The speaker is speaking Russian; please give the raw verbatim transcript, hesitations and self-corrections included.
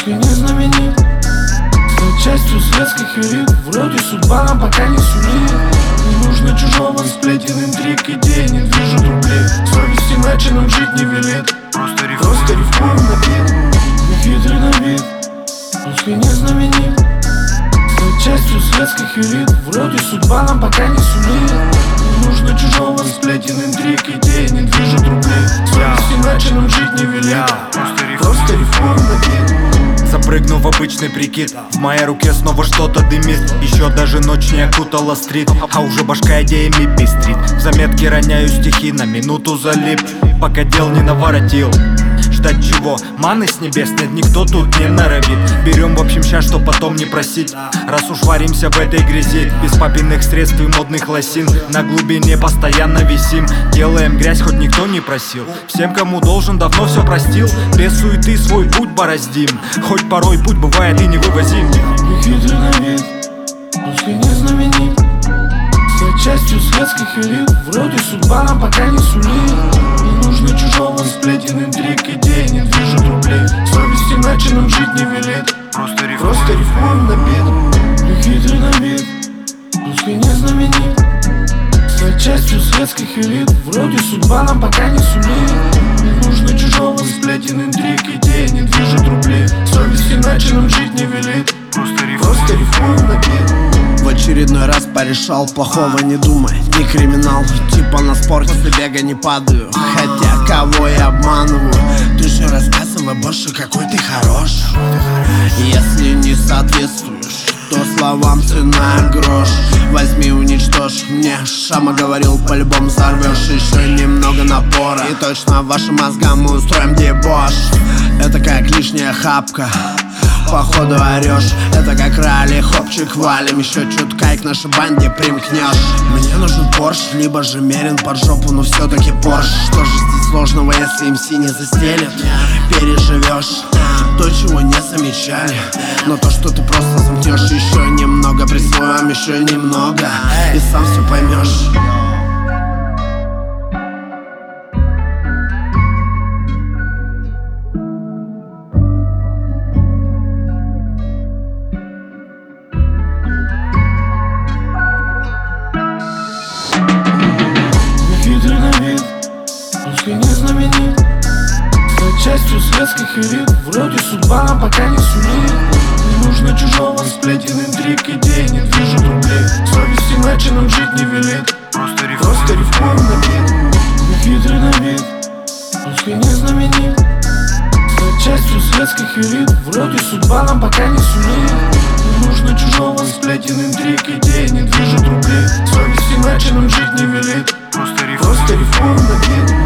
Пусть и не знаменит, стать частью светских элит. Вроде судьба нам пока не сулит. Не нужно чужого сплетен, интриг, идей не движет рублей. Совесть иначе нам жить не велит. Просто рифмуем, Просто рифмуем на бит. Мы хитрый на вид, пусть и не знаменит, стать частью светских элит. Вроде судьба нам пока не сулит. Не нужно чужого сплетен, интриг, идей не движет рублей. Совесть иначе нам жить не велит. Просто рифмуем на бит. Запрыгну в обычный прикид, в моей руке снова что-то дымит. Еще даже ночь не окутала стрит, а уже башка идеями пестрит. В заметке роняю стихи, на минуту залип, пока дел не наворотил. Ждать чего? Маны с небес нет, никто тут не норовит. Берем в общем щас, что потом не просить. Раз уж варимся в этой грязи, без папиных средств и модных лосин, на глубине постоянно висим. Делаем грязь, хоть никто не просил. Всем, кому должен, давно все простил. Без суеты свой путь бороздим, хоть порой путь бывает и невывозим. Мы хитрый на вид, пусть и не знаменит, стать частью светских элит. Вроде судьба нам пока не сулит. Не нужно чужого сплетен, интриг, идей не движет рублей. Совесть иначе нам жить не велит. Просто рифмуем, Просто рифмуем на бит. Мы хитрый на вид, пусть и не знаменит, стать частью светских элит. Вроде судьба нам пока не сулит. Не нужно чужого сплетен, интриг, идей не движет рублей. Совесть иначе нам жить не велит. просто рифмуем, Просто рифмуем на бит. В очередной раз порешал, плохого не думай, не криминал. Типа на спорте после бега не падаю, хотя кого я обманываю? Ты же рассказывай больше, какой ты хорош. Если не соответствуешь, то словам цена грош. Возьми, уничтожь, мне Шама говорил, по-любому взорвешь. Еще немного напора, и точно вашим мозгам мы устроим дебош. Это как лишняя хапка, походу орешь. Это как ралли, хопчик валим. Еще чутка и к нашей банде примкнешь. Мне нужен Порш, либо же мерен под жопу, но все-таки Порш. Что же здесь сложного, если эм си не застелит? Переживешь то, чего не замечали, но то, что ты просто замкнешь. Еще немного присвоим, еще немного, и сам все поймешь. Пусть и не знаменит, стать частью светских элит. Вроде судьба нам пока не сулит. Не нужно чужого сплетен, интриг, идей не движет рублей. Совесть иначе нам жить не велит. просто рифмуем, Просто рифмуем на бит. Мы хитрый на вид, пусть и не знаменит, стать частью светских элит. Вроде судьба нам пока не сулит. Не нужно чужого сплетен, интриг, идей не движет рублей. Совесть иначе нам жить не велит. просто рифмуем. Просто рифмуем на бит.